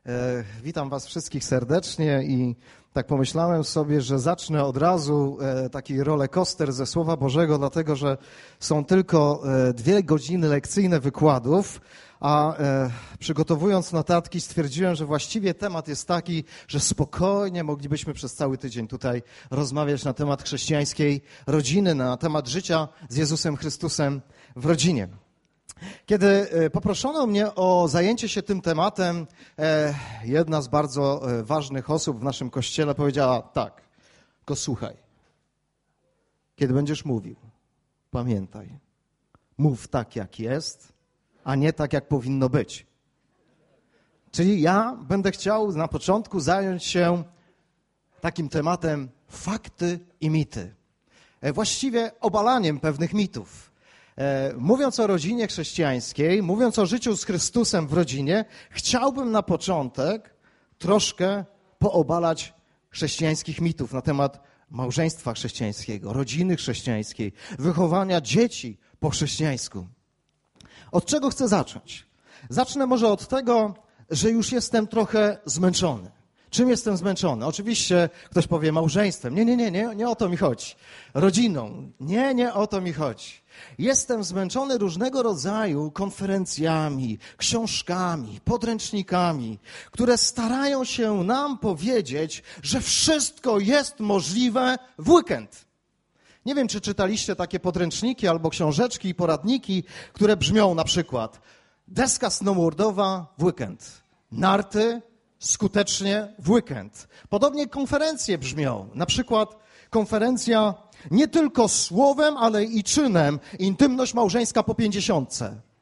Witam Was wszystkich serdecznie i tak pomyślałem sobie, że zacznę od razu taki rollercoaster ze Słowa Bożego, dlatego że są tylko 2 godziny lekcyjne wykładów, a przygotowując notatki stwierdziłem, że właściwie temat jest taki, że spokojnie moglibyśmy przez cały tydzień tutaj rozmawiać na temat chrześcijańskiej rodziny, na temat życia z Jezusem Chrystusem w rodzinie. Kiedy poproszono mnie o zajęcie się tym tematem, jedna z bardzo ważnych osób w naszym kościele powiedziała tak, tylko słuchaj, kiedy będziesz mówił, pamiętaj, mów tak jak jest, a nie tak jak powinno być. Czyli ja będę chciał na początku zająć się takim tematem fakty i mity. Właściwie obalaniem pewnych mitów. Mówiąc o rodzinie chrześcijańskiej, mówiąc o życiu z Chrystusem w rodzinie, chciałbym na początek troszkę poobalać chrześcijańskich mitów na temat małżeństwa chrześcijańskiego, rodziny chrześcijańskiej, wychowania dzieci po chrześcijańsku. Od czego chcę zacząć? Zacznę może od tego, że już jestem trochę zmęczony. Czym jestem zmęczony? Oczywiście ktoś powie małżeństwem. Nie o to mi chodzi. Rodziną. Nie o to mi chodzi. Jestem zmęczony różnego rodzaju konferencjami, książkami, podręcznikami, które starają się nam powiedzieć, że wszystko jest możliwe w weekend. Nie wiem, czy czytaliście takie podręczniki albo książeczki i poradniki, które brzmią na przykład deska snowboardowa w weekend, narty skutecznie w weekend. Podobnie konferencje brzmią, na przykład konferencja nie tylko słowem, ale i czynem, intymność małżeńska po 50.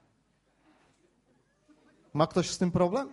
Ma ktoś z tym problem?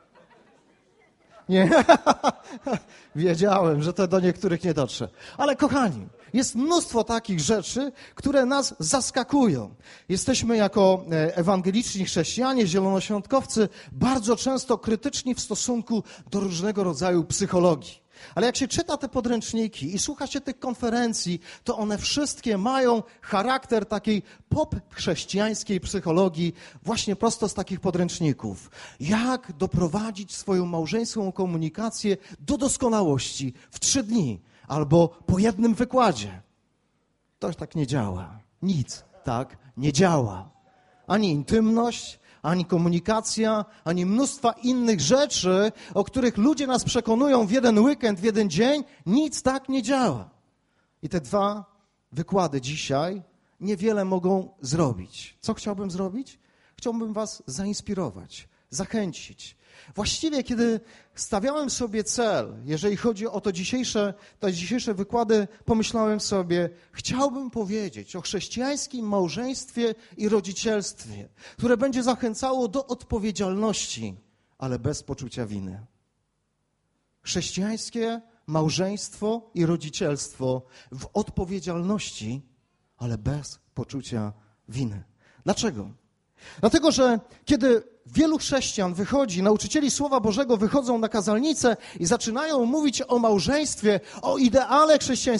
Nie, wiedziałem, że to do niektórych nie dotrze. Ale kochani, jest mnóstwo takich rzeczy, które nas zaskakują. Jesteśmy jako ewangeliczni chrześcijanie, zielonoświątkowcy bardzo często krytyczni w stosunku do różnego rodzaju psychologii. Ale jak się czyta te podręczniki i słucha się tych konferencji, to one wszystkie mają charakter takiej pop-chrześcijańskiej psychologii właśnie prosto z takich podręczników. Jak doprowadzić swoją małżeńską komunikację do doskonałości w 3 dni albo po jednym wykładzie. To tak nie działa. Nic tak nie działa. Ani intymność, ani komunikacja, ani mnóstwa innych rzeczy, o których ludzie nas przekonują w jeden weekend, w jeden dzień, nic tak nie działa. I te 2 wykłady dzisiaj niewiele mogą zrobić. Co chciałbym zrobić? Chciałbym was zainspirować, zachęcić. Właściwie, kiedy stawiałem sobie cel, jeżeli chodzi o te dzisiejsze wykłady, pomyślałem sobie, chciałbym powiedzieć o chrześcijańskim małżeństwie i rodzicielstwie, które będzie zachęcało do odpowiedzialności, ale bez poczucia winy. Chrześcijańskie małżeństwo i rodzicielstwo w odpowiedzialności, ale bez poczucia winy. Dlaczego? Dlatego, że kiedy wielu chrześcijan wychodzi, nauczycieli Słowa Bożego wychodzą na kazalnicę i zaczynają mówić o małżeństwie, o ideale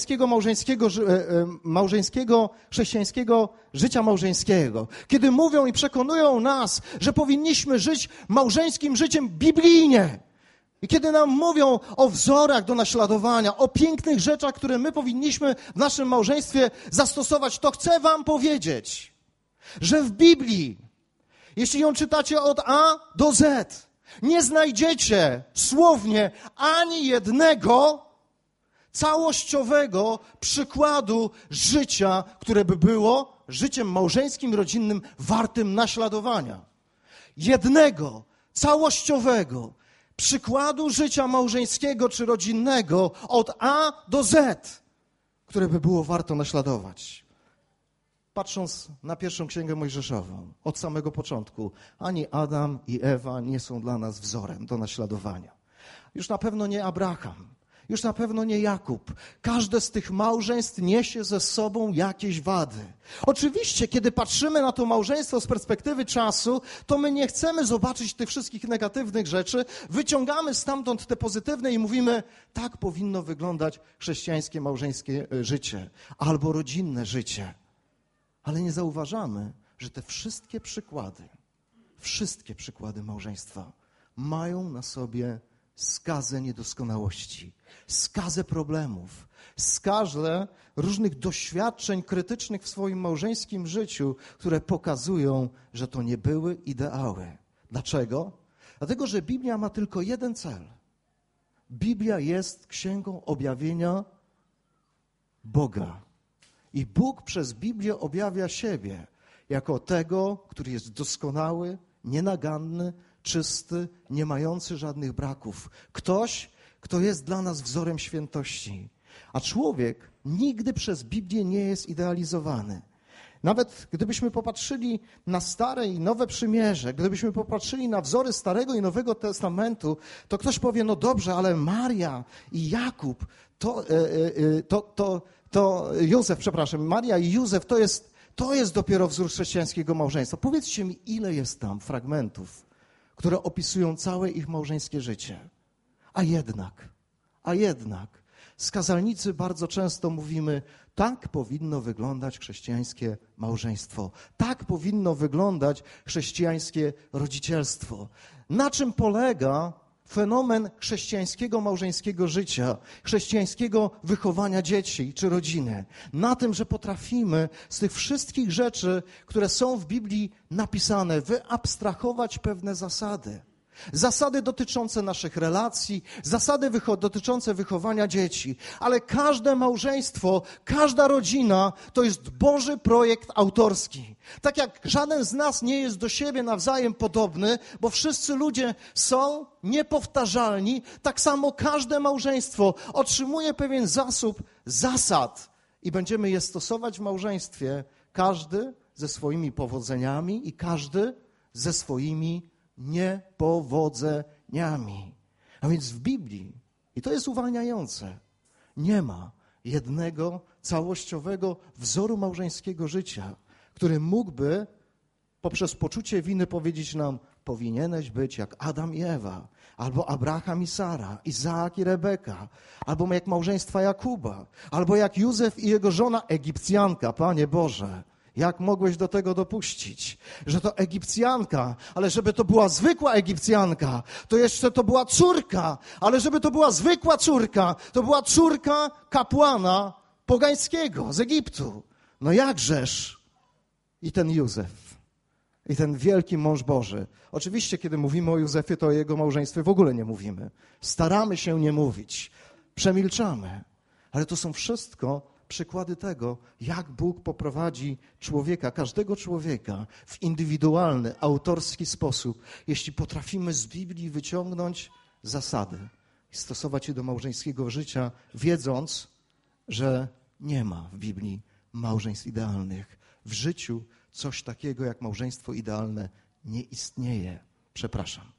chrześcijańskiego życia małżeńskiego. Kiedy mówią i przekonują nas, że powinniśmy żyć małżeńskim życiem biblijnie. I kiedy nam mówią o wzorach do naśladowania, o pięknych rzeczach, które my powinniśmy w naszym małżeństwie zastosować, to chcę wam powiedzieć, że w Biblii, jeśli ją czytacie od A do Z, nie znajdziecie słownie ani jednego całościowego przykładu życia, które by było życiem małżeńskim, rodzinnym, wartym naśladowania. Jednego całościowego przykładu życia małżeńskiego czy rodzinnego od A do Z, które by było warto naśladować. Patrząc na pierwszą Księgę Mojżeszową, od samego początku, ani Adam i Ewa nie są dla nas wzorem do naśladowania. Już na pewno nie Abraham, już na pewno nie Jakub. Każde z tych małżeństw niesie ze sobą jakieś wady. Oczywiście, kiedy patrzymy na to małżeństwo z perspektywy czasu, to my nie chcemy zobaczyć tych wszystkich negatywnych rzeczy, wyciągamy stamtąd te pozytywne i mówimy, tak powinno wyglądać chrześcijańskie małżeńskie życie albo rodzinne życie. Ale nie zauważamy, że te wszystkie przykłady małżeństwa mają na sobie skazę niedoskonałości, skazę problemów, skazę różnych doświadczeń krytycznych w swoim małżeńskim życiu, które pokazują, że to nie były ideały. Dlaczego? Dlatego, że Biblia ma tylko jeden cel. Biblia jest księgą objawienia Boga. I Bóg przez Biblię objawia siebie jako tego, który jest doskonały, nienaganny, czysty, nie mający żadnych braków. Ktoś, kto jest dla nas wzorem świętości. A człowiek nigdy przez Biblię nie jest idealizowany. Nawet gdybyśmy popatrzyli na Stare i Nowe Przymierze, gdybyśmy popatrzyli na wzory Starego i Nowego Testamentu, to ktoś powie, no dobrze, ale Maria i Jakub, Józef, przepraszam, Maria i Józef to jest dopiero wzór chrześcijańskiego małżeństwa. Powiedzcie mi, ile jest tam fragmentów, które opisują całe ich małżeńskie życie. A jednak, z kazalnicy bardzo często mówimy, tak powinno wyglądać chrześcijańskie małżeństwo. Tak powinno wyglądać chrześcijańskie rodzicielstwo. Na czym polega fenomen chrześcijańskiego małżeńskiego życia, chrześcijańskiego wychowania dzieci czy rodziny? Na tym, że potrafimy z tych wszystkich rzeczy, które są w Biblii napisane, wyabstrahować pewne zasady. Zasady dotyczące naszych relacji, zasady dotyczące wychowania dzieci. Ale każde małżeństwo, każda rodzina to jest Boży projekt autorski. Tak jak żaden z nas nie jest do siebie nawzajem podobny, bo wszyscy ludzie są niepowtarzalni, tak samo każde małżeństwo otrzymuje pewien zasób zasad i będziemy je stosować w małżeństwie, każdy ze swoimi powodzeniami i każdy ze swoimi niepowodzeniami. A więc w Biblii, i to jest uwalniające, nie ma jednego całościowego wzoru małżeńskiego życia, który mógłby poprzez poczucie winy powiedzieć nam, powinieneś być jak Adam i Ewa, albo Abraham i Sara, Izaak i Rebeka, albo jak małżeństwa Jakuba, albo jak Józef i jego żona Egipcjanka, Panie Boże. Jak mogłeś do tego dopuścić? Że to Egipcjanka, ale żeby to była zwykła Egipcjanka, to jeszcze to była córka, ale żeby to była zwykła córka, to była córka kapłana pogańskiego z Egiptu. No jakżeż? I ten Józef, i ten wielki mąż Boży. Oczywiście, kiedy mówimy o Józefie, to o jego małżeństwie w ogóle nie mówimy. Staramy się nie mówić, przemilczamy, ale to są wszystko przykłady tego, jak Bóg poprowadzi człowieka, każdego człowieka w indywidualny, autorski sposób, jeśli potrafimy z Biblii wyciągnąć zasady i stosować je do małżeńskiego życia, wiedząc, że nie ma w Biblii małżeństw idealnych. W życiu coś takiego jak małżeństwo idealne nie istnieje. Przepraszam.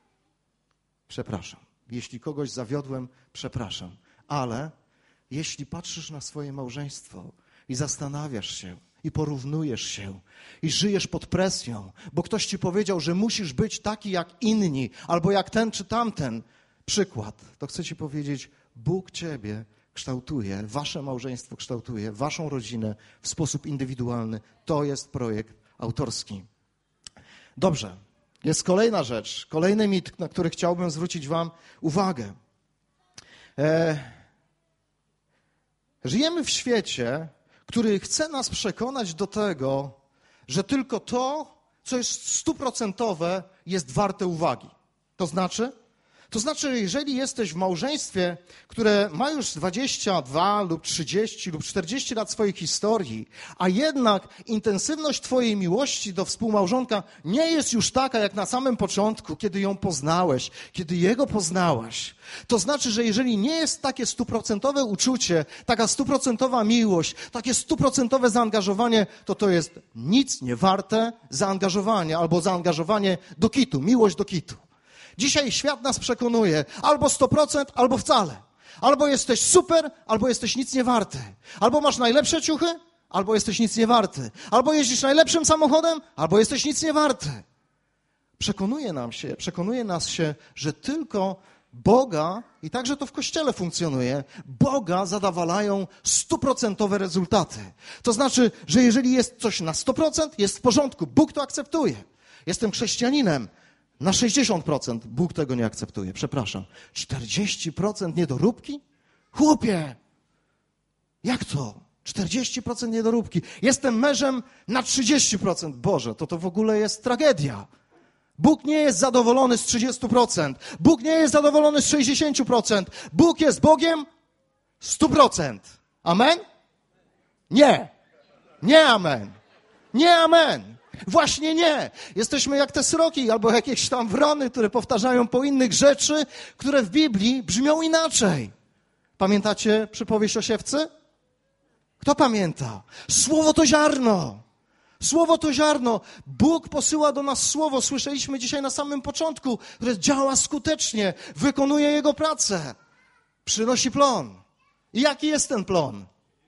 Jeśli kogoś zawiodłem, przepraszam. Ale jeśli patrzysz na swoje małżeństwo i zastanawiasz się, i porównujesz się, i żyjesz pod presją, bo ktoś ci powiedział, że musisz być taki jak inni, albo jak ten czy tamten przykład, to chcę ci powiedzieć, Bóg ciebie kształtuje, wasze małżeństwo kształtuje, waszą rodzinę w sposób indywidualny. To jest projekt autorski. Dobrze, jest kolejna rzecz, kolejny mit, na który chciałbym zwrócić wam uwagę. Żyjemy w świecie, który chce nas przekonać do tego, że tylko to, co jest 100%, jest warte uwagi. To znaczy, jeżeli jesteś w małżeństwie, które ma już 22 lub 30 lub 40 lat swojej historii, a jednak intensywność twojej miłości do współmałżonka nie jest już taka, jak na samym początku, kiedy ją poznałeś, kiedy jego poznałaś, to znaczy, że jeżeli nie jest takie 100% uczucie, taka 100% miłość, takie 100% zaangażowanie, to jest nic nie warte zaangażowania albo zaangażowanie do kitu, miłość do kitu. Dzisiaj świat nas przekonuje, albo 100%, albo wcale. Albo jesteś super, albo jesteś nic nie warty. Albo masz najlepsze ciuchy, albo jesteś nic nie warty. Albo jeździsz najlepszym samochodem, albo jesteś nic nie warty. Przekonuje nas się, że tylko Boga, i także to w Kościele funkcjonuje, Boga zadawalają 100% rezultaty. To znaczy, że jeżeli jest coś na 100%, jest w porządku. Bóg to akceptuje. Jestem chrześcijaninem. Na 60% Bóg tego nie akceptuje, przepraszam. 40% niedoróbki? Chłopie, jak to? 40% niedoróbki. Jestem mężem na 30%. Boże, to w ogóle jest tragedia. Bóg nie jest zadowolony z 30%. Bóg nie jest zadowolony z 60%. Bóg jest Bogiem 100%. Amen? Nie. Nie amen. Nie amen. Właśnie nie. Jesteśmy jak te sroki albo jakieś tam wrony, które powtarzają po innych rzeczy, które w Biblii brzmią inaczej. Pamiętacie przypowieść o siewcy? Kto pamięta? Słowo to ziarno. Słowo to ziarno. Bóg posyła do nas słowo. Słyszeliśmy dzisiaj na samym początku, które działa skutecznie, wykonuje Jego pracę. Przynosi plon. I jaki jest ten plon?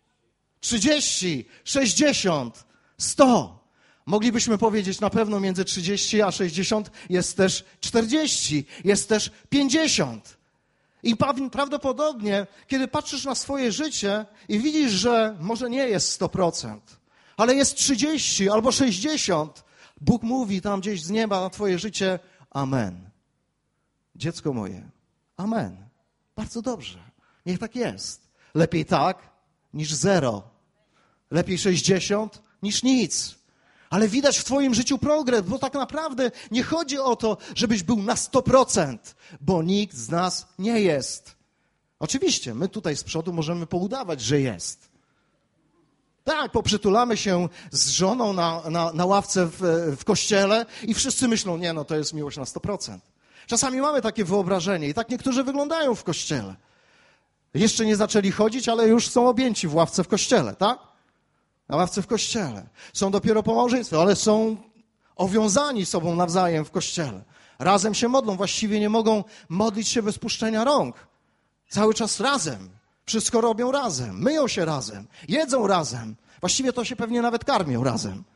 30, 60, 100. Moglibyśmy powiedzieć na pewno między 30 a 60 jest też 40, jest też 50. I prawdopodobnie, kiedy patrzysz na swoje życie i widzisz, że może nie jest 100%, ale jest 30 albo 60, Bóg mówi tam gdzieś z nieba na twoje życie, amen. Dziecko moje, amen. Bardzo dobrze. Niech tak jest. Lepiej tak niż 0. Lepiej 60 niż nic. Ale widać w twoim życiu progres, bo tak naprawdę nie chodzi o to, żebyś był na 100%, bo nikt z nas nie jest. Oczywiście, my tutaj z przodu możemy poudawać, że jest. Tak, poprzytulamy się z żoną na ławce w kościele i wszyscy myślą, nie, no to jest miłość na 100%. Czasami mamy takie wyobrażenie i tak niektórzy wyglądają w kościele. Jeszcze nie zaczęli chodzić, ale już są objęci w ławce w kościele, tak? Na ławce w kościele. Są dopiero po małżeństwie, ale są owiązani sobą nawzajem w kościele. Razem się modlą, właściwie nie mogą modlić się bez puszczenia rąk. Cały czas razem. Wszystko robią razem, myją się razem, jedzą razem. Właściwie to się pewnie nawet karmią razem.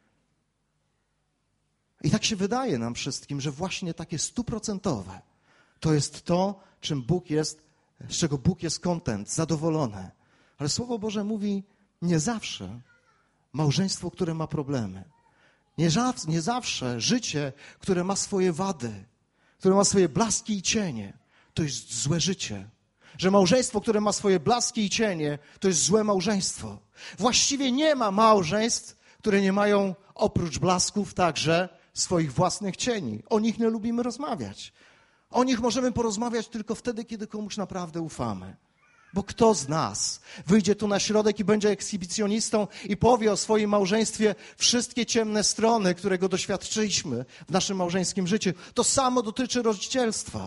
I tak się wydaje nam wszystkim, że właśnie takie 100% to jest to, czym Bóg jest, z czego Bóg jest content, zadowolony. Ale Słowo Boże mówi, nie zawsze małżeństwo, które ma problemy, nie zawsze życie, które ma swoje wady, które ma swoje blaski i cienie, to jest złe życie. Że małżeństwo, które ma swoje blaski i cienie, to jest złe małżeństwo. Właściwie nie ma małżeństw, które nie mają oprócz blasków także swoich własnych cieni. O nich nie lubimy rozmawiać. O nich możemy porozmawiać tylko wtedy, kiedy komuś naprawdę ufamy. Bo kto z nas wyjdzie tu na środek i będzie ekshibicjonistą i powie o swoim małżeństwie wszystkie ciemne strony, którego doświadczyliśmy w naszym małżeńskim życiu? To samo dotyczy rodzicielstwa.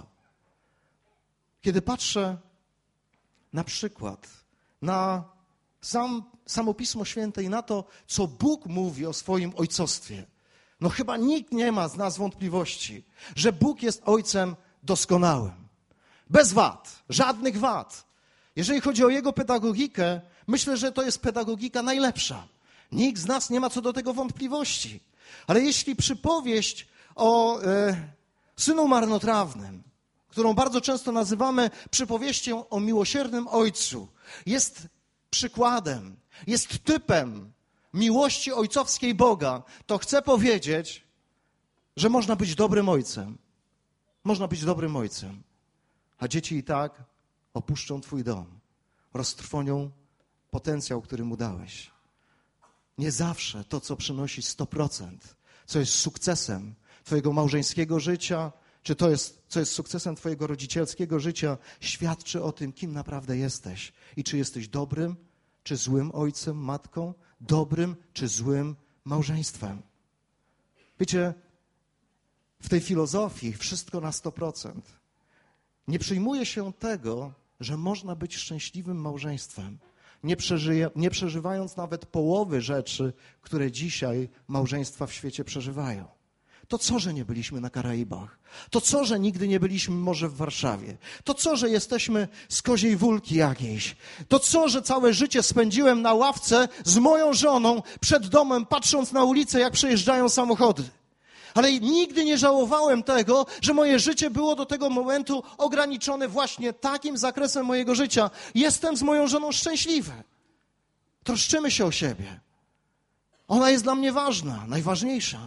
Kiedy patrzę na przykład na samo Pismo Święte i na to, co Bóg mówi o swoim ojcostwie, no chyba nikt nie ma z nas wątpliwości, że Bóg jest Ojcem doskonałym. Bez wad, żadnych wad. Jeżeli chodzi o Jego pedagogikę, myślę, że to jest pedagogika najlepsza. Nikt z nas nie ma co do tego wątpliwości. Ale jeśli przypowieść o synu marnotrawnym, którą bardzo często nazywamy przypowieścią o miłosiernym ojcu, jest przykładem, jest typem miłości ojcowskiej Boga, to chcę powiedzieć, że można być dobrym ojcem. Można być dobrym ojcem, a dzieci i tak opuszczą twój dom, roztrwonią potencjał, który mu dałeś. Nie zawsze to, co przynosi 100%, co jest sukcesem twojego małżeńskiego życia, czy to jest, co jest sukcesem twojego rodzicielskiego życia, świadczy o tym, kim naprawdę jesteś i czy jesteś dobrym, czy złym ojcem, matką, dobrym, czy złym małżeństwem. Wiecie, w tej filozofii wszystko na 100%. Nie przyjmuje się tego, że można być szczęśliwym małżeństwem, nie przeżywając nawet połowy rzeczy, które dzisiaj małżeństwa w świecie przeżywają. To co, że nie byliśmy na Karaibach? To co, że nigdy nie byliśmy może w Warszawie? To co, że jesteśmy z Koziej Wólki jakiejś? To co, że całe życie spędziłem na ławce z moją żoną przed domem, patrząc na ulicę, jak przejeżdżają samochody? Ale nigdy nie żałowałem tego, że moje życie było do tego momentu ograniczone właśnie takim zakresem mojego życia. Jestem z moją żoną szczęśliwy. Troszczymy się o siebie. Ona jest dla mnie ważna, najważniejsza.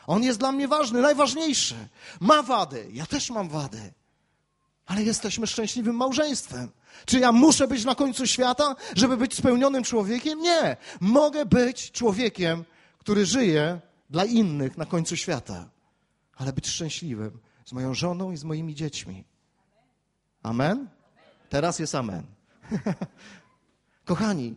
On jest dla mnie ważny, najważniejszy. Ma wady, ja też mam wady. Ale jesteśmy szczęśliwym małżeństwem. Czy ja muszę być na końcu świata, żeby być spełnionym człowiekiem? Nie. Mogę być człowiekiem, który żyje dla innych na końcu świata. Ale być szczęśliwym z moją żoną i z moimi dziećmi. Amen? Teraz jest amen. Kochani,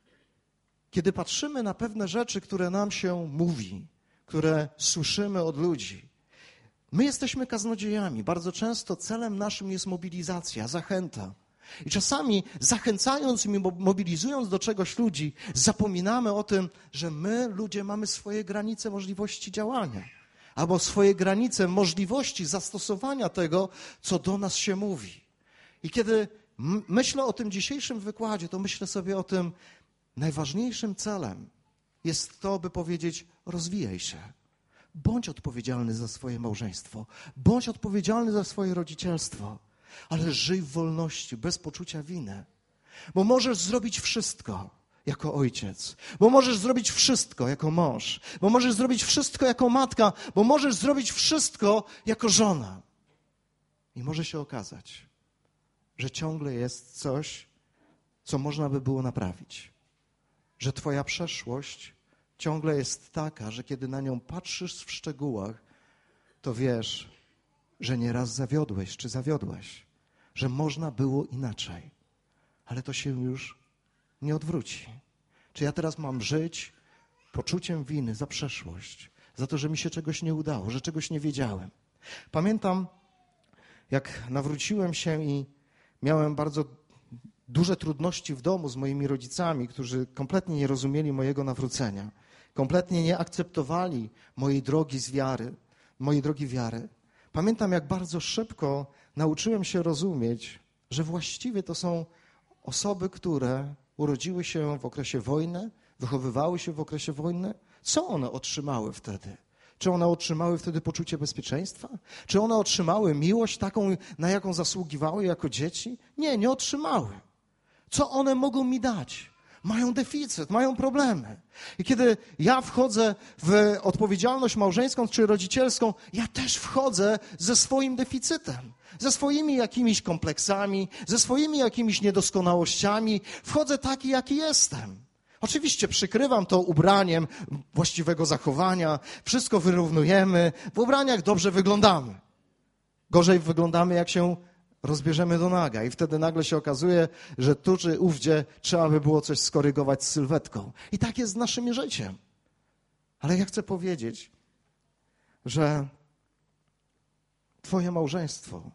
kiedy patrzymy na pewne rzeczy, które nam się mówi, które słyszymy od ludzi, my jesteśmy kaznodziejami. Bardzo często celem naszym jest mobilizacja, zachęta. I czasami zachęcając i mobilizując do czegoś ludzi, zapominamy o tym, że my, ludzie, mamy swoje granice możliwości działania. Albo swoje granice możliwości zastosowania tego, co do nas się mówi. I kiedy myślę o tym dzisiejszym wykładzie, to myślę sobie o tym, najważniejszym celem jest to, by powiedzieć, rozwijaj się. Bądź odpowiedzialny za swoje małżeństwo. Bądź odpowiedzialny za swoje rodzicielstwo. Ale żyj w wolności, bez poczucia winy. Bo możesz zrobić wszystko jako ojciec. Bo możesz zrobić wszystko jako mąż. Bo możesz zrobić wszystko jako matka. Bo możesz zrobić wszystko jako żona. I może się okazać, że ciągle jest coś, co można by było naprawić. Że twoja przeszłość ciągle jest taka, że kiedy na nią patrzysz w szczegółach, to wiesz, że nieraz zawiodłeś czy zawiodłaś, że można było inaczej, ale to się już nie odwróci. Czy ja teraz mam żyć poczuciem winy za przeszłość, za to, że mi się czegoś nie udało, że czegoś nie wiedziałem? Pamiętam, jak nawróciłem się i miałem bardzo duże trudności w domu z moimi rodzicami, którzy kompletnie nie rozumieli mojego nawrócenia, kompletnie nie akceptowali mojej drogi z wiary, mojej drogi wiary. Pamiętam, jak bardzo szybko nauczyłem się rozumieć, że właściwie to są osoby, które urodziły się w okresie wojny, wychowywały się w okresie wojny. Co one otrzymały wtedy? Czy one otrzymały wtedy poczucie bezpieczeństwa? Czy one otrzymały miłość taką, na jaką zasługiwały jako dzieci? Nie, nie otrzymały. Co one mogą mi dać? Mają deficyt, mają problemy. I kiedy ja wchodzę w odpowiedzialność małżeńską czy rodzicielską, ja też wchodzę ze swoim deficytem, ze swoimi jakimiś kompleksami, ze swoimi jakimiś niedoskonałościami. Wchodzę taki, jaki jestem. Oczywiście przykrywam to ubraniem właściwego zachowania, wszystko wyrównujemy, w ubraniach dobrze wyglądamy. Gorzej wyglądamy, jak się rozbierzemy do naga i wtedy nagle się okazuje, że tu czy ówdzie trzeba by było coś skorygować z sylwetką. I tak jest z naszym życiem. Ale ja chcę powiedzieć, że twoje małżeństwo,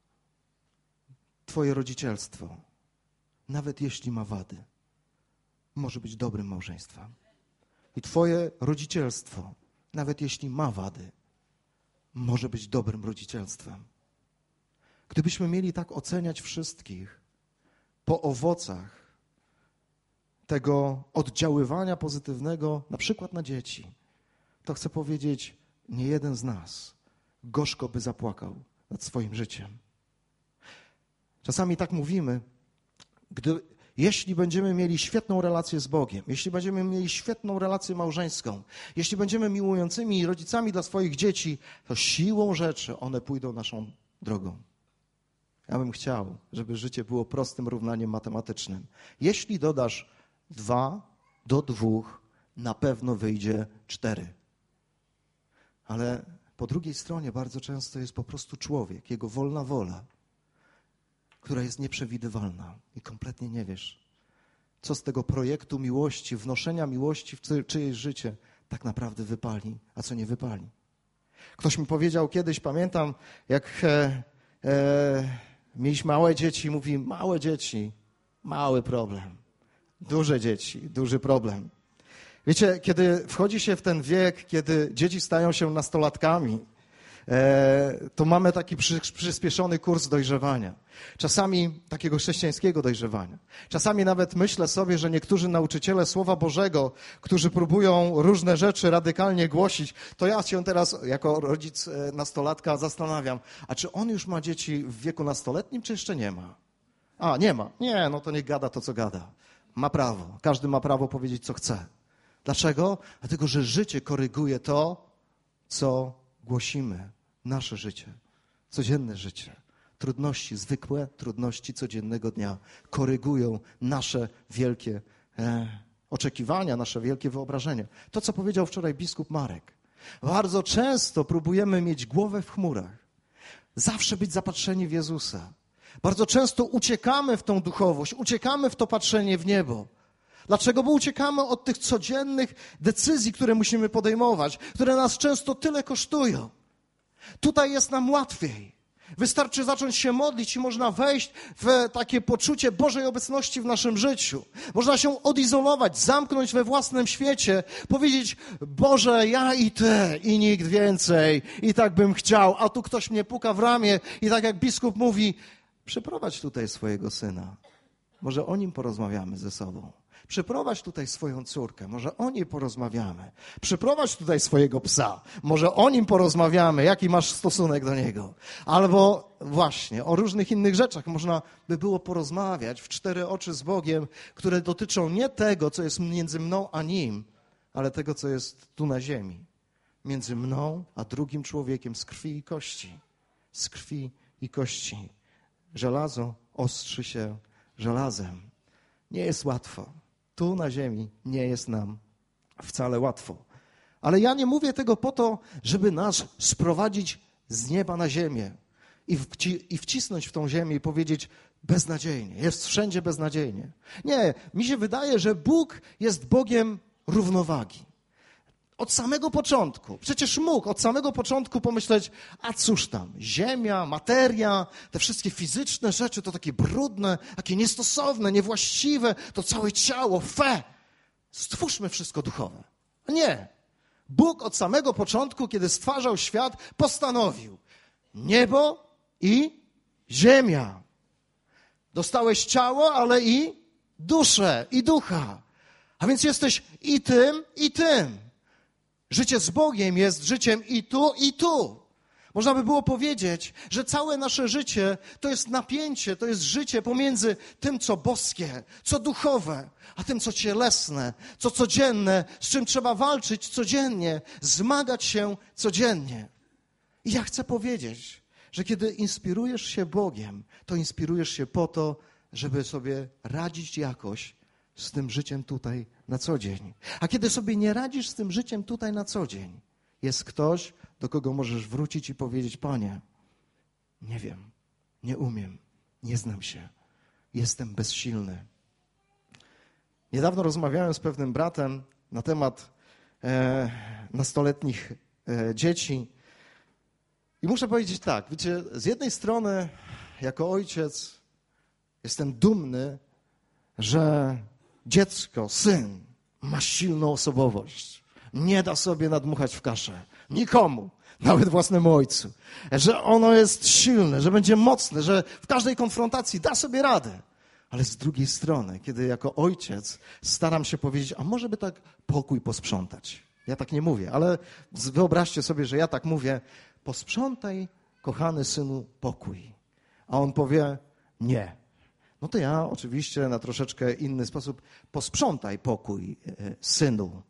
twoje rodzicielstwo, nawet jeśli ma wady, może być dobrym małżeństwem. I twoje rodzicielstwo, nawet jeśli ma wady, może być dobrym rodzicielstwem. Gdybyśmy mieli tak oceniać wszystkich po owocach tego oddziaływania pozytywnego, na przykład na dzieci, to chcę powiedzieć, nie jeden z nas gorzko by zapłakał nad swoim życiem. Czasami tak mówimy, jeśli będziemy mieli świetną relację z Bogiem, jeśli będziemy mieli świetną relację małżeńską, jeśli będziemy miłującymi rodzicami dla swoich dzieci, to siłą rzeczy one pójdą naszą drogą. Ja bym chciał, żeby życie było prostym równaniem matematycznym. Jeśli dodasz 2 do 2, na pewno wyjdzie 4. Ale po drugiej stronie bardzo często jest po prostu człowiek, jego wolna wola, która jest nieprzewidywalna i kompletnie nie wiesz, co z tego projektu miłości, wnoszenia miłości w czyjeś życie tak naprawdę wypali, a co nie wypali. Ktoś mi powiedział kiedyś, pamiętam, jak mieliśmy małe dzieci, mówi, małe dzieci, mały problem. Duże dzieci, duży problem. Wiecie, kiedy wchodzi się w ten wiek, kiedy dzieci stają się nastolatkami, to mamy taki przyspieszony kurs dojrzewania. Czasami takiego chrześcijańskiego dojrzewania. Czasami nawet myślę sobie, że niektórzy nauczyciele Słowa Bożego, którzy próbują różne rzeczy radykalnie głosić, to ja się teraz jako rodzic nastolatka zastanawiam, a czy on już ma dzieci w wieku nastoletnim, czy jeszcze nie ma? A, nie ma. Nie, no to niech gada to, co gada. Ma prawo. Każdy ma prawo powiedzieć, co chce. Dlaczego? Dlatego, że życie koryguje to, co głosimy, nasze życie, codzienne życie. Trudności, zwykłe trudności codziennego dnia korygują nasze wielkie oczekiwania, nasze wielkie wyobrażenia. To, co powiedział wczoraj biskup Marek. Bardzo często próbujemy mieć głowę w chmurach. Zawsze być zapatrzeni w Jezusa. Bardzo często uciekamy w tą duchowość, uciekamy w to patrzenie w niebo. Dlaczego? Bo uciekamy od tych codziennych decyzji, które musimy podejmować, które nas często tyle kosztują. Tutaj jest nam łatwiej. Wystarczy zacząć się modlić i można wejść w takie poczucie Bożej obecności w naszym życiu. Można się odizolować, zamknąć we własnym świecie, powiedzieć: Boże, ja i Ty i nikt więcej i tak bym chciał, a tu ktoś mnie puka w ramię i tak jak biskup mówi: przyprowadź tutaj swojego syna, może o nim porozmawiamy ze sobą. Przyprowadź tutaj swoją córkę, może o niej porozmawiamy. Przyprowadź tutaj swojego psa, może o nim porozmawiamy, jaki masz stosunek do niego. Albo właśnie o różnych innych rzeczach można by było porozmawiać w cztery oczy z Bogiem, które dotyczą nie tego, co jest między mną a Nim, ale tego, co jest tu na ziemi. Między mną a drugim człowiekiem z krwi i kości. Z krwi i kości. Żelazo ostrzy się żelazem. Nie jest łatwo. Tu na ziemi nie jest nam wcale łatwo. Ale ja nie mówię tego po to, żeby nas sprowadzić z nieba na ziemię i wcisnąć w tą ziemię i powiedzieć: beznadziejnie, jest wszędzie beznadziejnie. Nie, mi się wydaje, że Bóg jest Bogiem równowagi. Od samego początku, przecież mógł od samego początku pomyśleć: a cóż tam, ziemia, materia, te wszystkie fizyczne rzeczy to takie brudne, takie niestosowne, niewłaściwe, to całe ciało, stwórzmy wszystko duchowe. A nie. Bóg od samego początku, kiedy stwarzał świat, postanowił: niebo i ziemia. Dostałeś ciało, ale i duszę, i ducha. A więc jesteś i tym, i tym. Życie z Bogiem jest życiem i tu, i tu. Można by było powiedzieć, że całe nasze życie to jest napięcie, to jest życie pomiędzy tym, co boskie, co duchowe, a tym, co cielesne, co codzienne, z czym trzeba walczyć codziennie, zmagać się codziennie. I ja chcę powiedzieć, że kiedy inspirujesz się Bogiem, to inspirujesz się po to, żeby sobie radzić jakoś z tym życiem tutaj na co dzień. A kiedy sobie nie radzisz z tym życiem tutaj na co dzień, jest ktoś, do kogo możesz wrócić i powiedzieć: Panie, nie wiem, nie umiem, nie znam się, jestem bezsilny. Niedawno rozmawiałem z pewnym bratem na temat nastoletnich dzieci i muszę powiedzieć tak, wiecie, z jednej strony jako ojciec jestem dumny, że dziecko, syn ma silną osobowość. Nie da sobie nadmuchać w kaszę. Nikomu, nawet własnemu ojcu. Że ono jest silne, że będzie mocne, że w każdej konfrontacji da sobie radę. Ale z drugiej strony, kiedy jako ojciec staram się powiedzieć: a może by tak pokój posprzątać. Ja tak nie mówię, ale wyobraźcie sobie, że ja tak mówię: posprzątaj, kochany synu, pokój. A on powie: nie. No to ja oczywiście na troszeczkę inny sposób: posprzątaj pokój, synu.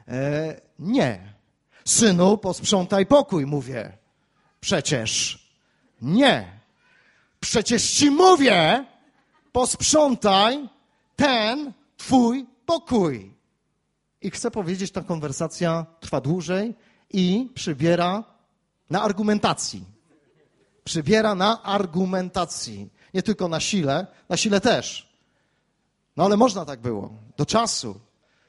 Nie. Synu, posprzątaj pokój, mówię. Przecież nie. Przecież ci mówię, posprzątaj ten twój pokój. I chcę powiedzieć, ta konwersacja trwa dłużej i przybiera na argumentacji. Przybiera na argumentacji. Nie tylko na sile też. No ale można tak było. Do czasu.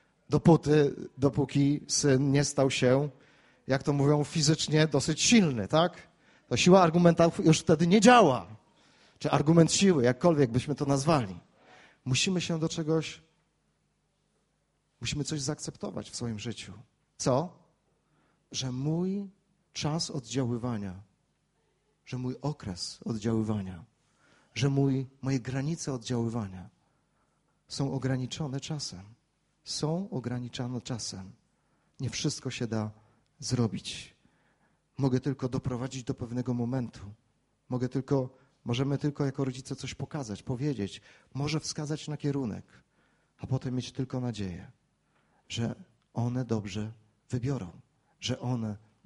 Dopóki syn nie stał się, jak to mówią, fizycznie dosyć silny, tak? To siła argumentów już wtedy nie działa. Czy argument siły, jakkolwiek byśmy to nazwali. Musimy się do czegoś, musimy coś zaakceptować w swoim życiu. Co? Że mój czas oddziaływania, że mój okres oddziaływania, że moje granice oddziaływania są ograniczone czasem. Są ograniczone czasem. Nie wszystko się da zrobić. Mogę tylko doprowadzić do pewnego momentu. Możemy tylko jako rodzice coś pokazać, powiedzieć, może wskazać na kierunek, a potem mieć tylko nadzieję, że one dobrze wybiorą, że one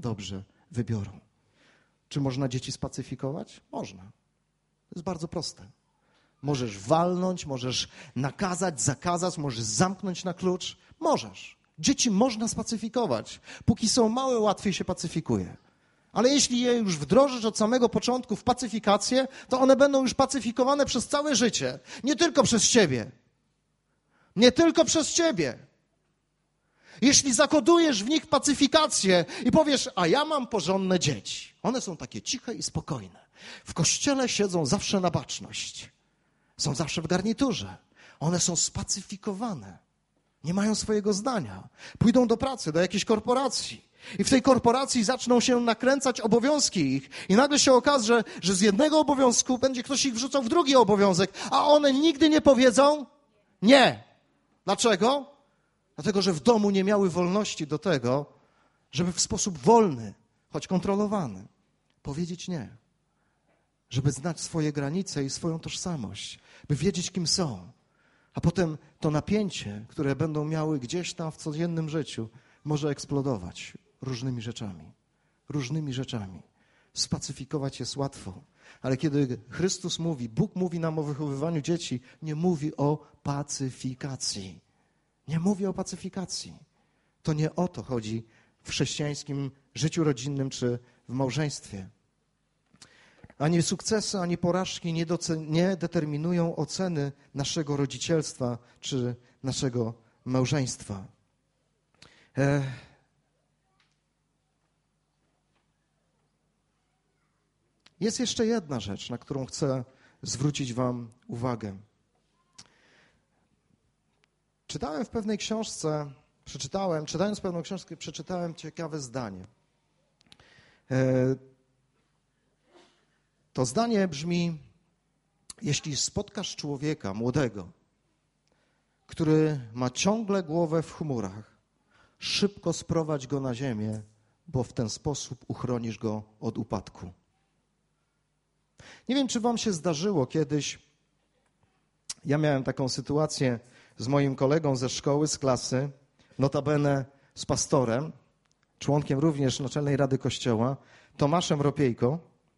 dobrze wybiorą. Czy można dzieci spacyfikować? Można. To jest bardzo proste. Możesz walnąć, możesz nakazać, zakazać, możesz zamknąć na klucz. Możesz. Dzieci można spacyfikować. Póki są małe, łatwiej się pacyfikuje. Ale jeśli je już wdrożysz od samego początku w pacyfikację, to one będą już pacyfikowane przez całe życie. Nie tylko przez ciebie. Nie tylko przez ciebie. Jeśli zakodujesz w nich pacyfikację i powiesz, a ja mam porządne dzieci. One są takie ciche i spokojne. W kościele siedzą zawsze na baczność. Są zawsze w garniturze. One są spacyfikowane. Nie mają swojego zdania. Pójdą do pracy, do jakiejś korporacji. I w tej korporacji zaczną się nakręcać obowiązki ich. I nagle się okaże, że z jednego obowiązku będzie ktoś ich wrzucał w drugi obowiązek, a one nigdy nie powiedzą nie. Dlaczego? Dlatego, że w domu nie miały wolności do tego, żeby w sposób wolny, choć kontrolowany, powiedzieć nie. Żeby znać swoje granice i swoją tożsamość, by wiedzieć, kim są. A potem to napięcie, które będą miały gdzieś tam w codziennym życiu, może eksplodować różnymi rzeczami. Różnymi rzeczami. Spacyfikować jest łatwo. Ale kiedy Chrystus mówi, Bóg mówi nam o wychowywaniu dzieci, nie mówi o pacyfikacji. Nie mówi o pacyfikacji. To nie o to chodzi w chrześcijańskim życiu rodzinnym czy w małżeństwie. Ani sukcesy, ani porażki nie determinują oceny naszego rodzicielstwa czy naszego małżeństwa. Jest jeszcze jedna rzecz, na którą chcę zwrócić wam uwagę. Czytając pewną książkę, przeczytałem ciekawe zdanie. To zdanie brzmi, jeśli spotkasz człowieka młodego, który ma ciągle głowę w chmurach, szybko sprowadź go na ziemię, bo w ten sposób uchronisz go od upadku. Nie wiem, czy wam się zdarzyło kiedyś, ja miałem taką sytuację z moim kolegą ze szkoły, z klasy, notabene z pastorem, członkiem również Naczelnej Rady Kościoła, Tomaszem Ropiejko.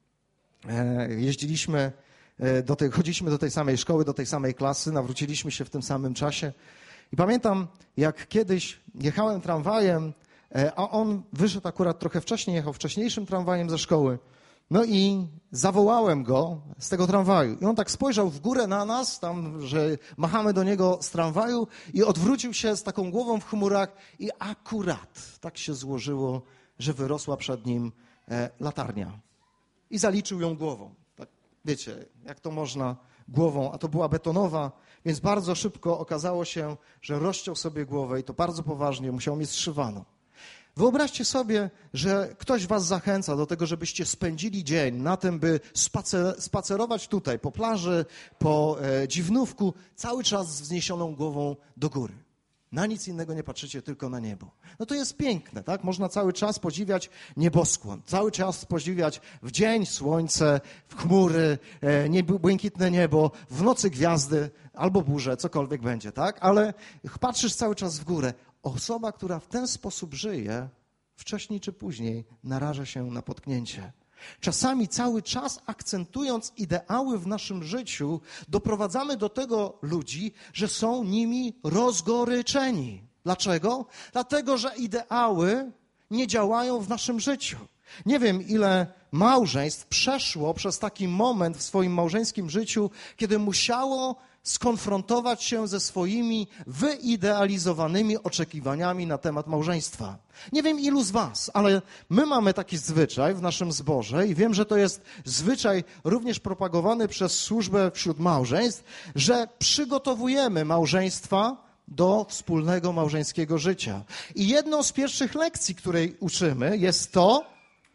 Chodziliśmy do tej samej szkoły, do tej samej klasy, nawróciliśmy się w tym samym czasie. I pamiętam, jak kiedyś jechałem tramwajem, a on wyszedł akurat trochę wcześniej, jechał wcześniejszym tramwajem ze szkoły. No i zawołałem go z tego tramwaju. I on tak spojrzał w górę na nas, tam, że machamy do niego z tramwaju i odwrócił się z taką głową w chmurach i akurat tak się złożyło, że wyrosła przed nim latarnia. I zaliczył ją głową. Tak, wiecie, jak to można głową, a to była betonowa, więc bardzo szybko okazało się, że rozciął sobie głowę i to bardzo poważnie, musiał mieć zszywaną. Wyobraźcie sobie, że ktoś was zachęca do tego, żebyście spędzili dzień na tym, by spacerować tutaj po plaży, po Dziwnówku, cały czas z wzniesioną głową do góry. Na nic innego nie patrzycie, tylko na niebo. No to jest piękne, tak? Można cały czas podziwiać nieboskłon, cały czas podziwiać w dzień słońce, w chmury, błękitne niebo, w nocy gwiazdy albo burze, cokolwiek będzie, tak? Ale patrzysz cały czas w górę. Osoba, która w ten sposób żyje, wcześniej czy później naraża się na potknięcie. Czasami cały czas akcentując ideały w naszym życiu, doprowadzamy do tego ludzi, że są nimi rozgoryczeni. Dlaczego? Dlatego, że ideały nie działają w naszym życiu. Nie wiem, ile małżeństw przeszło przez taki moment w swoim małżeńskim życiu, kiedy musiało skonfrontować się ze swoimi wyidealizowanymi oczekiwaniami na temat małżeństwa. Nie wiem, ilu z was, ale my mamy taki zwyczaj w naszym zborze i wiem, że to jest zwyczaj również propagowany przez służbę wśród małżeństw, że przygotowujemy małżeństwa do wspólnego małżeńskiego życia. I jedną z pierwszych lekcji, której uczymy, jest to,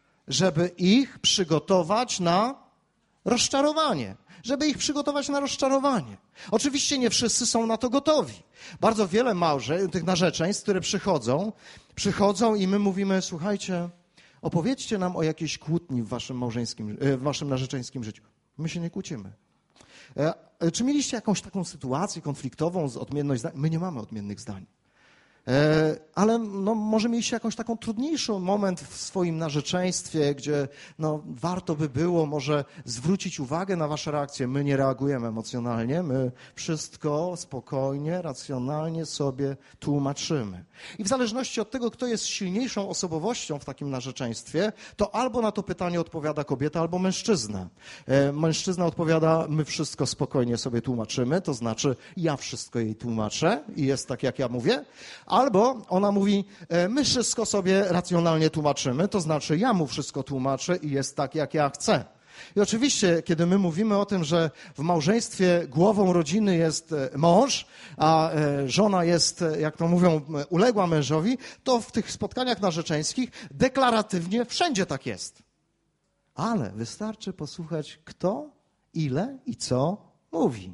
żeby ich przygotować na rozczarowanie. Żeby ich przygotować na rozczarowanie. Oczywiście nie wszyscy są na to gotowi. Bardzo wiele tych narzeczeństw, które przychodzą i my mówimy, słuchajcie, opowiedzcie nam o jakiejś kłótni w waszym narzeczeńskim życiu. My się nie kłócimy. Czy mieliście jakąś taką sytuację konfliktową z odmienność zdań? My nie mamy odmiennych zdań. Ale może mieliście jakąś taką trudniejszą moment w swoim narzeczeństwie, gdzie warto by było może zwrócić uwagę na wasze reakcje. My nie reagujemy emocjonalnie, my wszystko spokojnie, racjonalnie sobie tłumaczymy. I w zależności od tego, kto jest silniejszą osobowością w takim narzeczeństwie, to albo na to pytanie odpowiada kobieta, albo mężczyzna. Mężczyzna odpowiada, my wszystko spokojnie sobie tłumaczymy, to znaczy ja wszystko jej tłumaczę i jest tak, jak ja mówię. Albo ona mówi, my wszystko sobie racjonalnie tłumaczymy, to znaczy ja mu wszystko tłumaczę i jest tak, jak ja chcę. I oczywiście, kiedy my mówimy o tym, że w małżeństwie głową rodziny jest mąż, a żona jest, jak to mówią, uległa mężowi, to w tych spotkaniach narzeczeńskich deklaratywnie wszędzie tak jest. Ale wystarczy posłuchać, kto, ile i co mówi,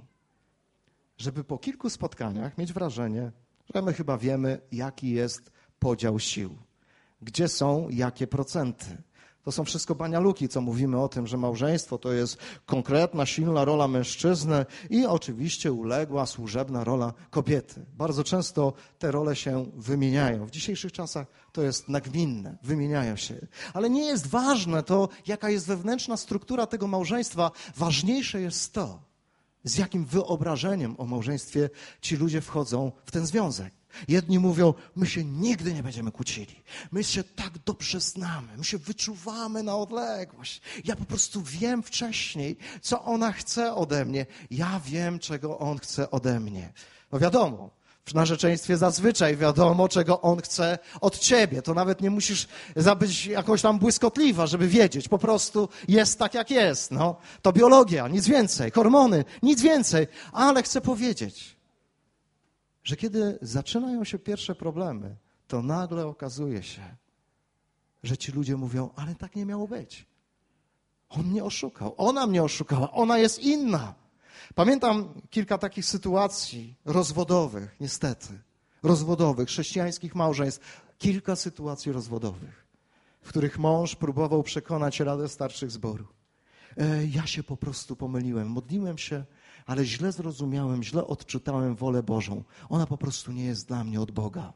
żeby po kilku spotkaniach mieć wrażenie, że my chyba wiemy, jaki jest podział sił, gdzie są jakie procenty. To są wszystko banialuki, co mówimy o tym, że małżeństwo to jest konkretna, silna rola mężczyzny i oczywiście uległa, służebna rola kobiety. Bardzo często te role się wymieniają. W dzisiejszych czasach to jest nagminne, wymieniają się. Ale nie jest ważne to, jaka jest wewnętrzna struktura tego małżeństwa. Ważniejsze jest to, z jakim wyobrażeniem o małżeństwie ci ludzie wchodzą w ten związek. Jedni mówią, my się nigdy nie będziemy kłócili. My się tak dobrze znamy, my się wyczuwamy na odległość. Ja po prostu wiem wcześniej, co ona chce ode mnie. Ja wiem, czego on chce ode mnie. No wiadomo, w narzeczeństwie zazwyczaj wiadomo, czego on chce od ciebie. To nawet nie musisz być jakoś tam błyskotliwa, żeby wiedzieć. Po prostu jest tak, jak jest. To biologia, nic więcej. Hormony, nic więcej. Ale chcę powiedzieć, że kiedy zaczynają się pierwsze problemy, to nagle okazuje się, że ci ludzie mówią, ale tak nie miało być. On mnie oszukał, ona mnie oszukała, ona jest inna. Pamiętam kilka takich sytuacji rozwodowych, niestety, rozwodowych, chrześcijańskich małżeństw, kilka sytuacji rozwodowych, w których mąż próbował przekonać Radę Starszych Zboru. Ja się po prostu pomyliłem, modliłem się, ale źle zrozumiałem, źle odczytałem wolę Bożą. Ona po prostu nie jest dla mnie od Boga.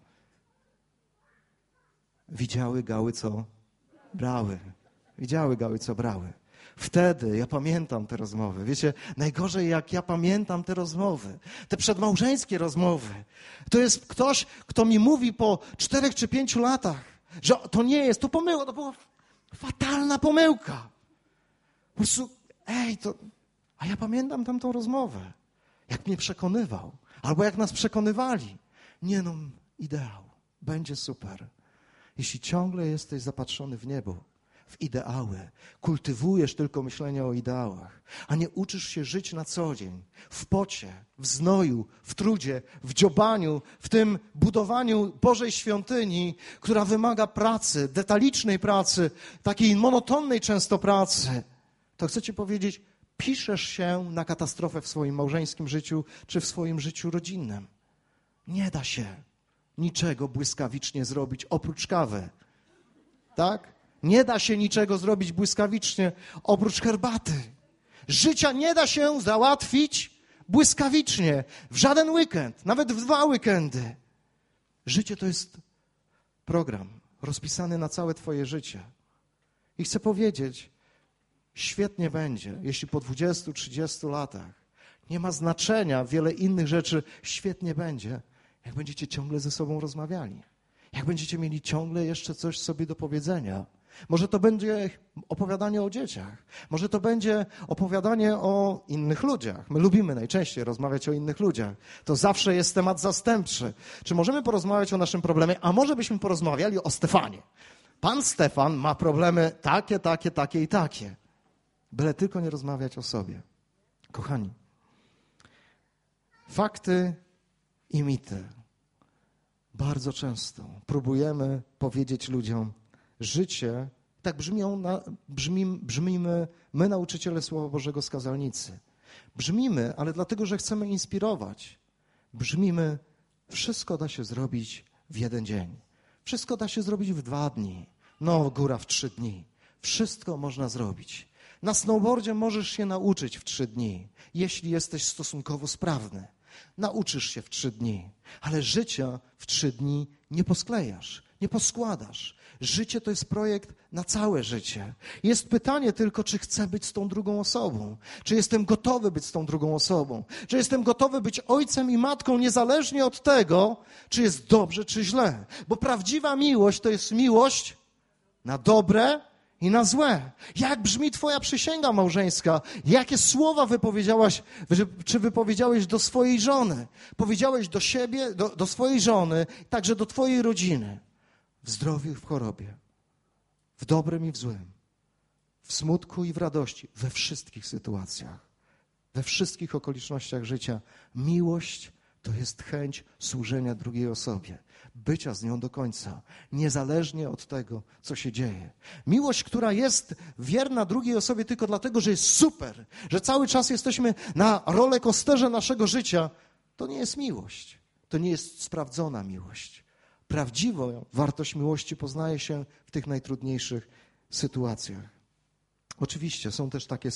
Widziały gały, co brały. Widziały gały, co brały. Wtedy ja pamiętam te rozmowy. Wiecie, najgorzej jak ja pamiętam te rozmowy, te przedmałżeńskie rozmowy. To jest ktoś, kto mi mówi po 4 czy 5 latach, że to nie jest, to pomyłka, to była fatalna pomyłka. Po prostu, a ja pamiętam tamtą rozmowę, jak mnie przekonywał, albo jak nas przekonywali. Nie ideał, będzie super. Jeśli ciągle jesteś zapatrzony w niebo, w ideały, kultywujesz tylko myślenie o ideałach, a nie uczysz się żyć na co dzień, w pocie, w znoju, w trudzie, w dziobaniu, w tym budowaniu Bożej świątyni, która wymaga pracy, detalicznej pracy, takiej monotonnej często pracy, to chcę ci powiedzieć, piszesz się na katastrofę w swoim małżeńskim życiu czy w swoim życiu rodzinnym. Nie da się niczego błyskawicznie zrobić oprócz kawy. Tak? Nie da się niczego zrobić błyskawicznie oprócz herbaty. Życia nie da się załatwić błyskawicznie, w żaden weekend, nawet w 2 weekendy. Życie to jest program rozpisany na całe twoje życie. I chcę powiedzieć, świetnie będzie, jeśli po 20-30 latach nie ma znaczenia wiele innych rzeczy, świetnie będzie, jak będziecie ciągle ze sobą rozmawiali. Jak będziecie mieli ciągle jeszcze coś sobie do powiedzenia. Może to będzie opowiadanie o dzieciach. Może to będzie opowiadanie o innych ludziach. My lubimy najczęściej rozmawiać o innych ludziach. To zawsze jest temat zastępczy. Czy możemy porozmawiać o naszym problemie? A może byśmy porozmawiali o Stefanie. Pan Stefan ma problemy takie i takie. Byle tylko nie rozmawiać o sobie. Kochani, fakty i mity. Bardzo często próbujemy powiedzieć ludziom, życie, tak brzmimy my, nauczyciele Słowa Bożego, skazalnicy. Brzmimy, ale dlatego, że chcemy inspirować. Brzmimy, wszystko da się zrobić w 1 dzień. Wszystko da się zrobić w 2 dni. Góra w 3 dni. Wszystko można zrobić. Na snowboardzie możesz się nauczyć w 3 dni, jeśli jesteś stosunkowo sprawny. nauczysz się w 3 dni, ale życia w 3 dni nie posklejasz, nie poskładasz. Życie to jest projekt na całe życie. Jest pytanie tylko, czy chcę być z tą drugą osobą. Czy jestem gotowy być z tą drugą osobą. Czy jestem gotowy być ojcem i matką, niezależnie od tego, czy jest dobrze, czy źle. Bo prawdziwa miłość to jest miłość na dobre i na złe. Jak brzmi twoja przysięga małżeńska? Jakie słowa wypowiedziałaś, czy wypowiedziałeś do swojej żony? Powiedziałeś do siebie, do swojej żony, także do twojej rodziny. W zdrowiu i w chorobie, w dobrym i w złym, w smutku i w radości, we wszystkich sytuacjach, we wszystkich okolicznościach życia. Miłość to jest chęć służenia drugiej osobie, bycia z nią do końca, niezależnie od tego, co się dzieje. Miłość, która jest wierna drugiej osobie tylko dlatego, że jest super, że cały czas jesteśmy na rollercoasterze naszego życia, to nie jest miłość, to nie jest sprawdzona miłość. Prawdziwą wartość miłości poznaje się w tych najtrudniejszych sytuacjach. Oczywiście są też takie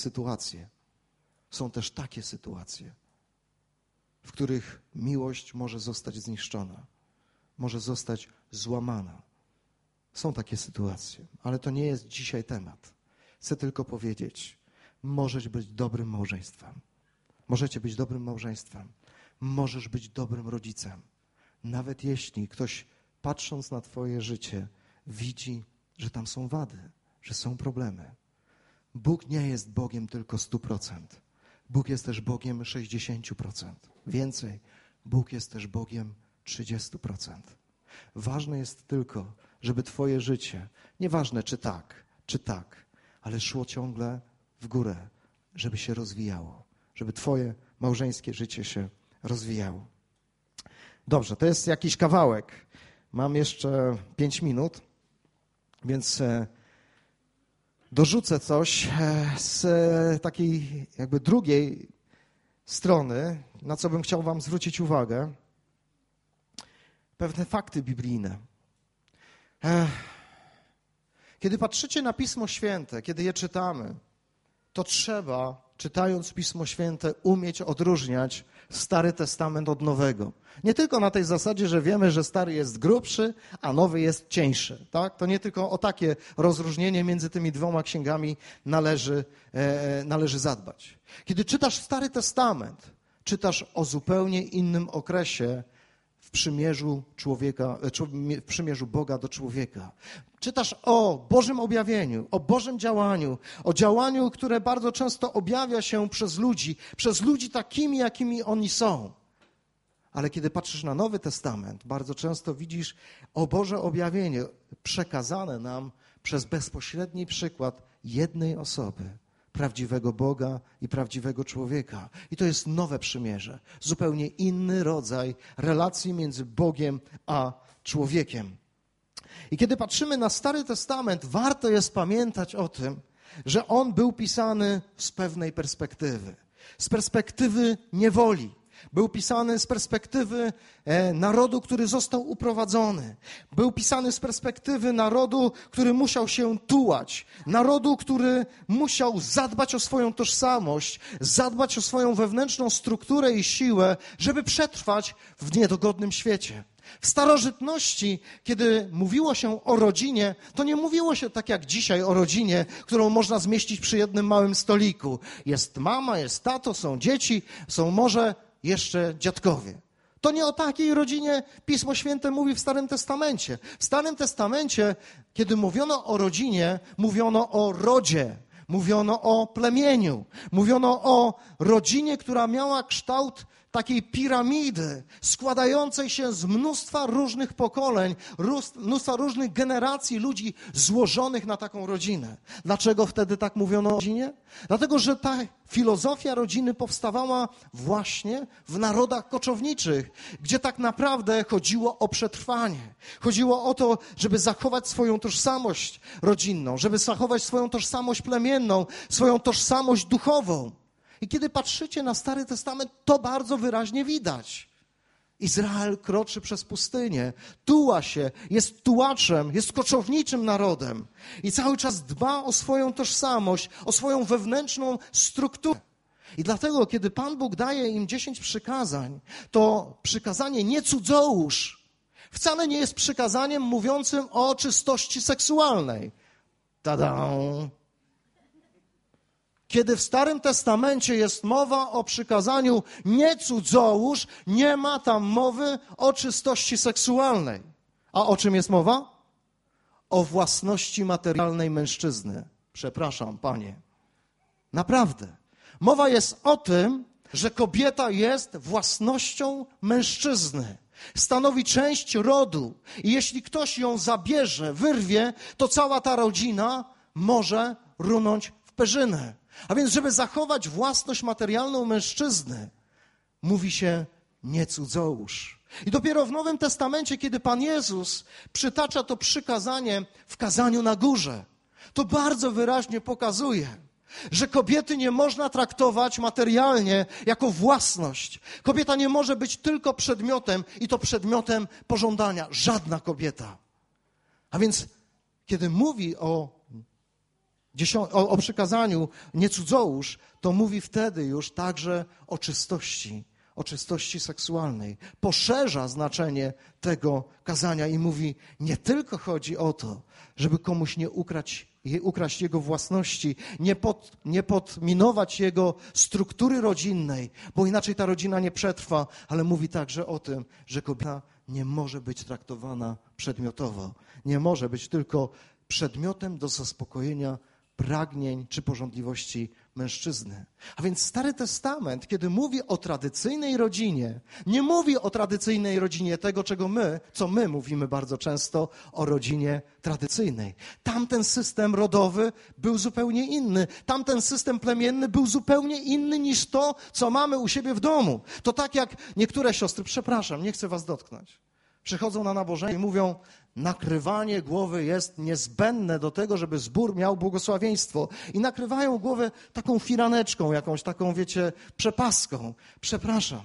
sytuacje, w których miłość może zostać zniszczona, może zostać złamana. Są takie sytuacje, ale to nie jest dzisiaj temat. Chcę tylko powiedzieć, możesz być dobrym małżeństwem. Możecie być dobrym małżeństwem. Możesz być dobrym rodzicem. Nawet jeśli ktoś, patrząc na twoje życie, widzi, że tam są wady, że są problemy. Bóg nie jest Bogiem tylko 100%. Bóg jest też Bogiem 60%. Więcej, Bóg jest też Bogiem 30%. Ważne jest tylko, żeby twoje życie, nieważne czy tak, ale szło ciągle w górę, żeby się rozwijało, żeby twoje małżeńskie życie się rozwijało. Dobrze, to jest jakiś kawałek. Mam jeszcze 5 minut, więc dorzucę coś z takiej jakby drugiej strony, na co bym chciał wam zwrócić uwagę. Pewne fakty biblijne. Kiedy patrzycie na Pismo Święte, kiedy je czytamy, to trzeba, czytając Pismo Święte, umieć odróżniać Stary Testament od Nowego. Nie tylko na tej zasadzie, że wiemy, że Stary jest grubszy, a Nowy jest cieńszy. Tak? To nie tylko o takie rozróżnienie między tymi 2 księgami należy zadbać. Kiedy czytasz Stary Testament, czytasz o zupełnie innym okresie w przymierzu Boga do człowieka. Czytasz o Bożym objawieniu, o Bożym działaniu, o działaniu, które bardzo często objawia się przez ludzi takimi, jakimi oni są. Ale kiedy patrzysz na Nowy Testament, bardzo często widzisz o Boże objawienie przekazane nam przez bezpośredni przykład jednej osoby, prawdziwego Boga i prawdziwego człowieka. I to jest nowe przymierze, zupełnie inny rodzaj relacji między Bogiem a człowiekiem. I kiedy patrzymy na Stary Testament, warto jest pamiętać o tym, że on był pisany z pewnej perspektywy. Z perspektywy niewoli. Był pisany z perspektywy narodu, który został uprowadzony. Był pisany z perspektywy narodu, który musiał się tułać. Narodu, który musiał zadbać o swoją tożsamość, zadbać o swoją wewnętrzną strukturę i siłę, żeby przetrwać w niedogodnym świecie. W starożytności, kiedy mówiło się o rodzinie, to nie mówiło się tak jak dzisiaj o rodzinie, którą można zmieścić przy jednym małym stoliku. Jest mama, jest tato, są dzieci, są może jeszcze dziadkowie. To nie o takiej rodzinie Pismo Święte mówi w Starym Testamencie. W Starym Testamencie, kiedy mówiono o rodzinie, mówiono o rodzie, mówiono o plemieniu, mówiono o rodzinie, która miała kształt takiej piramidy składającej się z mnóstwa różnych pokoleń, mnóstwa różnych generacji ludzi złożonych na taką rodzinę. Dlaczego wtedy tak mówiono o rodzinie? Dlatego, że ta filozofia rodziny powstawała właśnie w narodach koczowniczych, gdzie tak naprawdę chodziło o przetrwanie. Chodziło o to, żeby zachować swoją tożsamość rodzinną, żeby zachować swoją tożsamość plemienną, swoją tożsamość duchową. I kiedy patrzycie na Stary Testament, to bardzo wyraźnie widać. Izrael kroczy przez pustynię, tuła się, jest tułaczem, jest koczowniczym narodem i cały czas dba o swoją tożsamość, o swoją wewnętrzną strukturę. I dlatego, kiedy Pan Bóg daje im 10 przykazań, to przykazanie nie cudzołóż wcale nie jest przykazaniem mówiącym o czystości seksualnej. Tada! Kiedy w Starym Testamencie jest mowa o przykazaniu nie cudzołóż, nie ma tam mowy o czystości seksualnej. A o czym jest mowa? O własności materialnej mężczyzny. Przepraszam, panie. Naprawdę. Mowa jest o tym, że kobieta jest własnością mężczyzny. Stanowi część rodu. I jeśli ktoś ją zabierze, wyrwie, to cała ta rodzina może runąć w perzynę. A więc, żeby zachować własność materialną mężczyzny, mówi się nie cudzołóż. I dopiero w Nowym Testamencie, kiedy Pan Jezus przytacza to przykazanie w kazaniu na górze, to bardzo wyraźnie pokazuje, że kobiety nie można traktować materialnie jako własność. Kobieta nie może być tylko przedmiotem i to przedmiotem pożądania. Żadna kobieta. A więc, kiedy mówi o przykazaniu nie cudzołóż, to mówi wtedy już także o czystości seksualnej. Poszerza znaczenie tego kazania i mówi, nie tylko chodzi o to, żeby komuś nie ukraść jego własności, nie podminować jego struktury rodzinnej, bo inaczej ta rodzina nie przetrwa, ale mówi także o tym, że kobieta nie może być traktowana przedmiotowo. Nie może być tylko przedmiotem do zaspokojenia pragnień czy pożądliwości mężczyzny. A więc Stary Testament, kiedy mówi o tradycyjnej rodzinie, nie mówi o tradycyjnej rodzinie tego, co my mówimy bardzo często o rodzinie tradycyjnej. Tamten system rodowy był zupełnie inny. Tamten system plemienny był zupełnie inny niż to, co mamy u siebie w domu. To tak jak niektóre siostry, przepraszam, nie chcę was dotknąć, przychodzą na nabożeństwo i mówią, nakrywanie głowy jest niezbędne do tego, żeby zbór miał błogosławieństwo. I nakrywają głowę taką firaneczką, jakąś taką, przepaską. Przepraszam,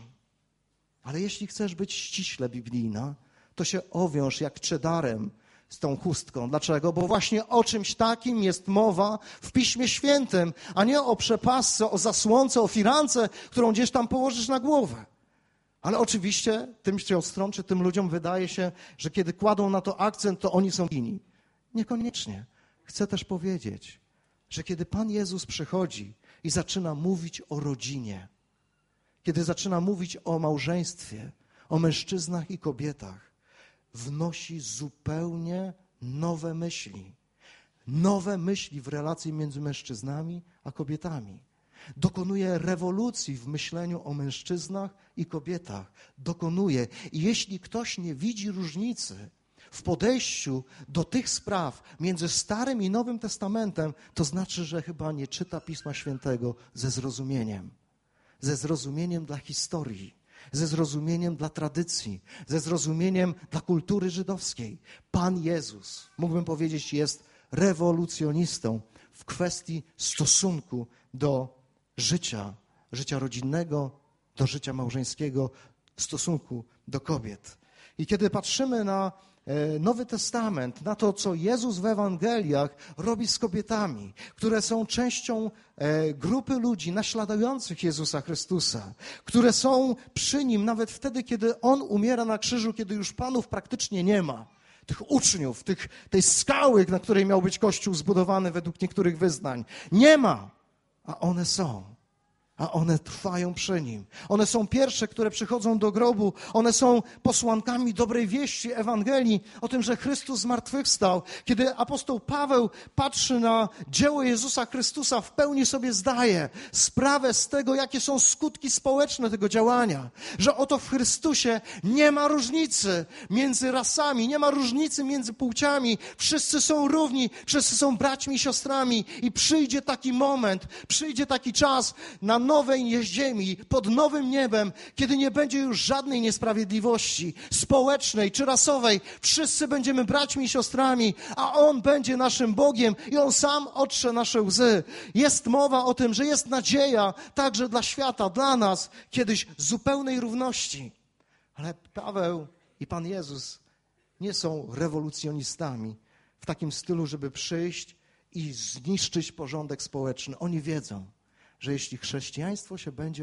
ale jeśli chcesz być ściśle biblijna, to się owiąż jak czedarem z tą chustką. Dlaczego? Bo właśnie o czymś takim jest mowa w Piśmie Świętym, a nie o przepasce, o zasłonce, o firance, którą gdzieś tam położysz na głowę. Ale oczywiście tym siostrom czy tym ludziom wydaje się, że kiedy kładą na to akcent, to oni są winni. Niekoniecznie. Chcę też powiedzieć, że kiedy Pan Jezus przychodzi i zaczyna mówić o rodzinie, kiedy zaczyna mówić o małżeństwie, o mężczyznach i kobietach, wnosi zupełnie nowe myśli. Nowe myśli w relacji między mężczyznami a kobietami. Dokonuje rewolucji w myśleniu o mężczyznach i kobietach. Dokonuje. I jeśli ktoś nie widzi różnicy w podejściu do tych spraw między Starym i Nowym Testamentem, to znaczy, że chyba nie czyta Pisma Świętego ze zrozumieniem. Ze zrozumieniem dla historii, ze zrozumieniem dla tradycji, ze zrozumieniem dla kultury żydowskiej. Pan Jezus, mógłbym powiedzieć, jest rewolucjonistą w kwestii stosunku do życia rodzinnego, do życia małżeńskiego, stosunku do kobiet. I kiedy patrzymy na Nowy Testament, na to, co Jezus w Ewangeliach robi z kobietami, które są częścią grupy ludzi naśladujących Jezusa Chrystusa, które są przy Nim nawet wtedy, kiedy On umiera na krzyżu, kiedy już Panów praktycznie nie ma. Tych uczniów, tej skały, na której miał być Kościół zbudowany według niektórych wyznań. Nie ma. A one są. A one trwają przy Nim. One są pierwsze, które przychodzą do grobu. One są posłankami dobrej wieści Ewangelii o tym, że Chrystus zmartwychwstał. Kiedy apostoł Paweł patrzy na dzieło Jezusa Chrystusa, w pełni sobie zdaje sprawę z tego, jakie są skutki społeczne tego działania. Że oto w Chrystusie nie ma różnicy między rasami, nie ma różnicy między płciami. Wszyscy są równi, wszyscy są braćmi i siostrami. I przyjdzie taki moment, przyjdzie taki czas na nowej ziemi, pod nowym niebem, kiedy nie będzie już żadnej niesprawiedliwości społecznej czy rasowej. Wszyscy będziemy braćmi i siostrami, a On będzie naszym Bogiem i On sam otrze nasze łzy. Jest mowa o tym, że jest nadzieja także dla świata, dla nas, kiedyś zupełnej równości. Ale Paweł i Pan Jezus nie są rewolucjonistami w takim stylu, żeby przyjść i zniszczyć porządek społeczny. Oni wiedzą, że jeśli chrześcijaństwo się będzie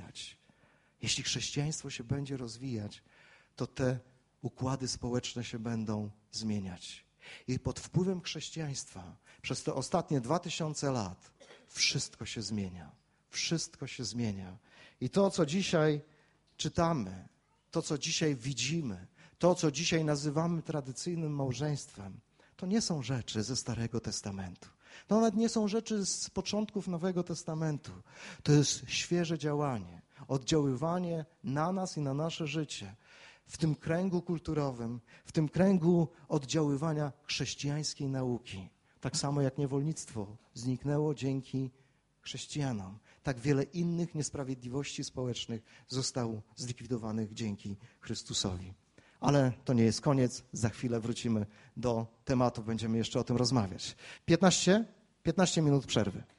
rozwijać, to te układy społeczne się będą zmieniać. I pod wpływem chrześcijaństwa przez te ostatnie 2000 lat wszystko się zmienia. Wszystko się zmienia. I to, co dzisiaj czytamy, to, co dzisiaj widzimy, to, co dzisiaj nazywamy tradycyjnym małżeństwem, to nie są rzeczy ze Starego Testamentu. To nawet nie są rzeczy z początków Nowego Testamentu. To jest świeże działanie, oddziaływanie na nas i na nasze życie. W tym kręgu kulturowym, w tym kręgu oddziaływania chrześcijańskiej nauki. Tak samo jak niewolnictwo zniknęło dzięki chrześcijanom. Tak wiele innych niesprawiedliwości społecznych zostało zlikwidowanych dzięki Chrystusowi. Ale to nie jest koniec. Za chwilę wrócimy do tematu. Będziemy jeszcze o tym rozmawiać. 15 minut przerwy.